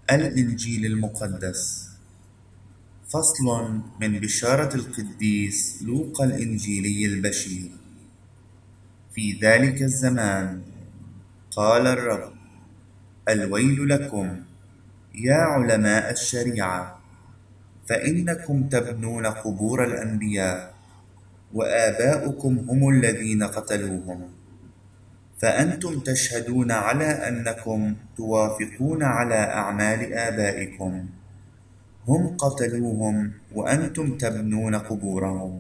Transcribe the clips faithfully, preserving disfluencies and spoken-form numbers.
الإنجيل المقدس. فصل من بشارة القديس لوقا الإنجيلي البشير. في ذلك الزمان قال الرب: الويل لكم يا علماء الشريعة، فإنكم تبنون قبور الأنبياء، وآباؤكم هم الذين قتلوهم، فأنتم تشهدون على أنكم توافقون على أعمال آبائكم، هم قتلوهم وأنتم تبنون قبورهم.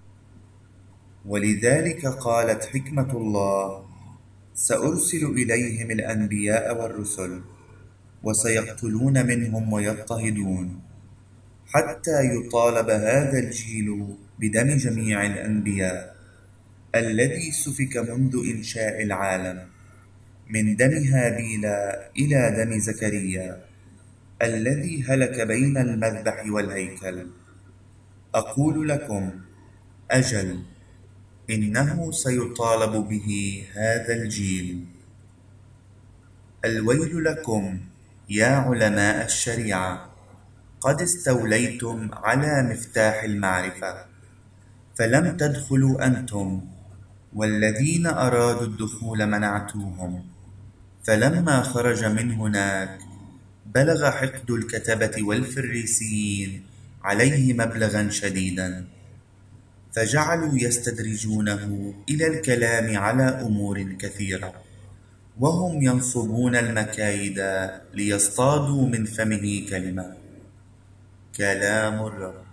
ولذلك قالت حكمة الله: سأرسل إليهم الأنبياء والرسل، وسيقتلون منهم ويضطهدون، حتى يطالب هذا الجيل بدم جميع الأنبياء الذي سفك منذ إنشاء العالم، من دم هابيل إلى دم زكريا الذي هلك بين المذبح والهيكل. أقول لكم: أجل، إنه سيطالب به هذا الجيل. الويل لكم يا علماء الشريعة، قد استوليتم على مفتاح المعرفة، فلم تدخلوا أنتم، والذين أرادوا الدخول منعتوهم. فلما خرج من هناك بلغ حقد الكتبة والفريسيين عليه مبلغا شديدا، فجعلوا يستدرجونه إلى الكلام على أمور كثيرة، وهم ينصبون المكايد ليصطادوا من فمه كلمة. كلام الرب.